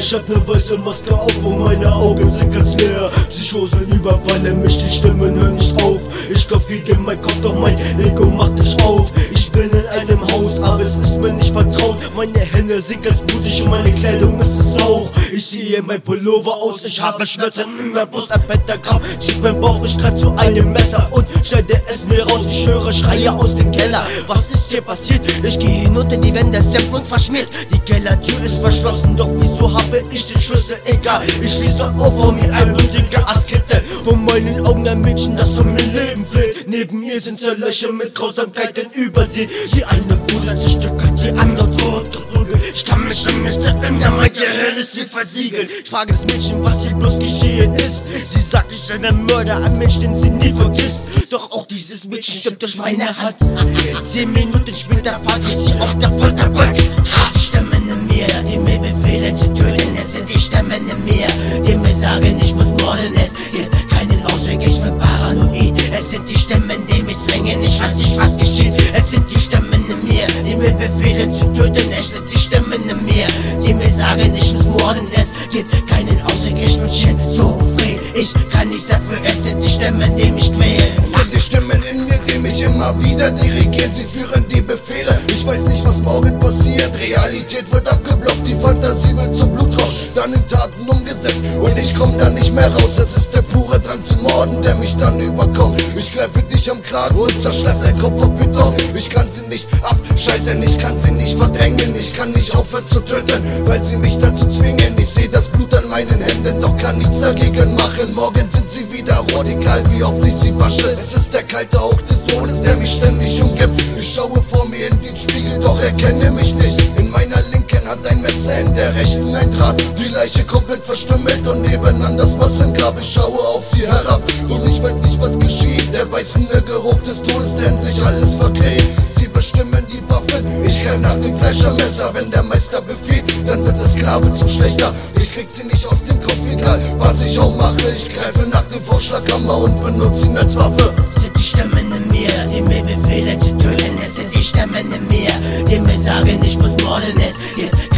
Ich hab ne weiße Maske auf und meine Augen sind ganz leer. Psychosen überfallen mich, die Stimmen hören nicht auf. Ich kauf gegen mein Kopf, doch mein Ego macht nicht auf. Ich bin in einem Haus, aber es ist mir nicht vertraut. Meine Hände sind ganz blutig und meine Kleidung ist es auch. Ich ziehe mein Pullover aus, ich habe Schmerzen in der Brust, ein Pentagramm zieht mein Bauch, ich greif zu einem Messer und schneide es mir raus. Ich höre Schreie aus dem Keller, was ist hier passiert? Ich gehe hinunter, die Wände sind und verschmiert. Die Kellertür ist verschlossen, doch wieso habe ich den Schlüssel? Egal, ich schließe auf vor mir ein blutige Askette. Vor meinen Augen ein Mädchen, das um mein Leben fleht. Neben mir sind Zerlöcher mit Grausamkeiten übersehen. Die eine Bruder zerstückelt, die andere totgeprügelt. Ich kann mich schon nicht erinnern, mein Gehirn ist wie versiegelt. Ich frage das Mädchen, was hier bloß geschehen ist. Sie sagt, ich bin ein Mörder, ein Mensch, den sie nie vergisst. Doch auch dieses Mädchen stirbt durch meine Hand. 10 Minuten später frag ich sie auf der Folterbank. Die Stimmen in mir, die mir befehlen zu töten. Es sind die Stimmen in mir, die mir sagen, ich muss morden. Es gibt keinen Ausweg, ich bin paranoid. Es sind die Stimmen, die mich zwingen, ich weiß nicht, was geschieht. Es sind die Stimmen in mir, die mir befehlen zu töten. Es sind die Stimmen in mir, die mir sagen, ich muss morden. Es gibt keinen Ausweg, ich bin schizophren. Ich kann nicht dafür, es sind die Stimmen, die mich quälen. Die Stimmen in mir, die mich immer wieder dirigieren, sie führen die Befehle. Ich weiß nicht, was morgen passiert. Realität wird abgeblockt, die Fantasie wird zum Blutrausch, dann in Taten umgesetzt und ich komm da nicht mehr raus. Es ist der pure Drang zum Morden, der mich dann überkommt. Ich greife dich am Kragen und zerschlag dein Kopf auf Beton. Ich kann sie nicht abschalten, ich kann sie nicht verdrängen. Ich kann nicht aufhören zu töten, weil sie mich dazu zwingen. Ich seh das Blut an meinen Händen, doch kann nichts dagegen machen. Morgen sind sie wieder rot, egal wie oft ich sie wasche. Es ist der kalte Hauch des Todes, der mich ständig umgibt. Ich schaue vor mir in den Spiegel, doch erkenne mich nicht. In meiner Linken hat ein Messer, in der rechten ein Draht. Die Leiche komplett verstümmelt und nebenan das Massengrab. Ich schaue auf sie herab und ich weiß nicht, was geschieht. Der beißende Geruch des Todes, der in sich alles verkräht. Sie bestimmen die Waffen, ich greif nach dem Fleischermesser. Wenn der Meister befiehlt, dann wird der Sklave zum Schlechter. Ich krieg sie nicht aus dem Kopf, egal was ich auch mache. Ich greife nach dem Vorschlaghammer und benutze ihn als Waffe. Es sind die Stimmen in mir, die mir befehlen zu töten. Es sind die Stimmen in mir, die mir sagen, ich muss morden. Es gibt